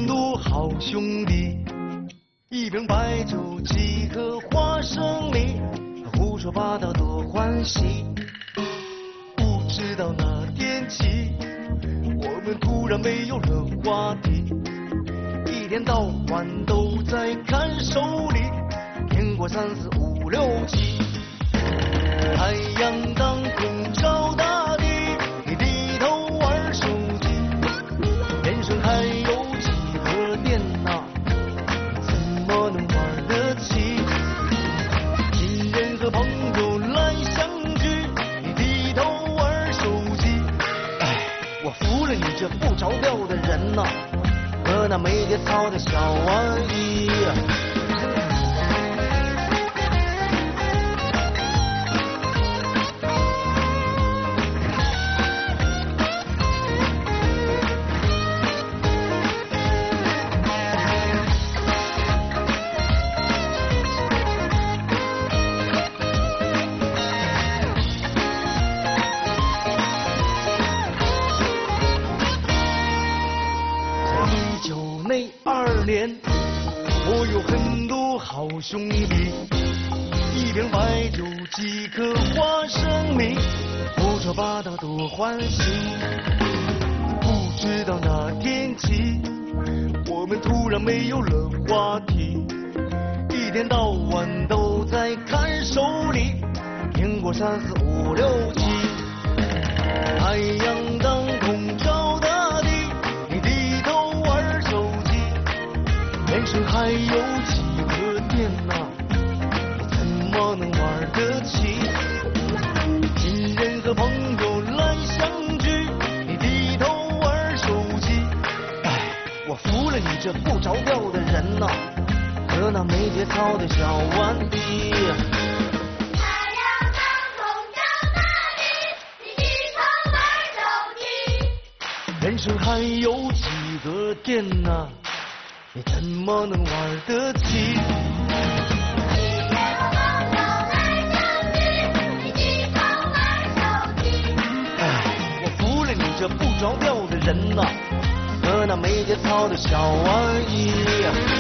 多好兄弟，一瓶白酒，几颗花生米，胡说八道多欢喜。不知道哪天起，我们突然没有了话题，一天到晚都在看手里，苹果3、4、5、6、7。太阳当空照大地，你低头玩手机，人生还有几个电脑，怎么能玩得起？亲人和朋友来相聚，你低头玩手机。哎，我服了你这不着调的人呐，和那没节操的小玩意。1902年，我有很多好兄弟，一瓶白酒，几颗花生米，胡说八道多欢喜。不知道哪天起，我们突然没有了话题，一天到晚都在看手里，苹果3、4、5、6、7。太阳当空照大地，你低头玩手机，人生还有几个电脑，你怎么能玩得起？亲人和朋友来相聚，你低头玩手机。哎，我服了你这不着调的人呐，和那没节操的小顽皮。人生还有几个电呐，你怎么能玩得起？哎，我服了你这不着调的人呐，和那没节操的小玩意。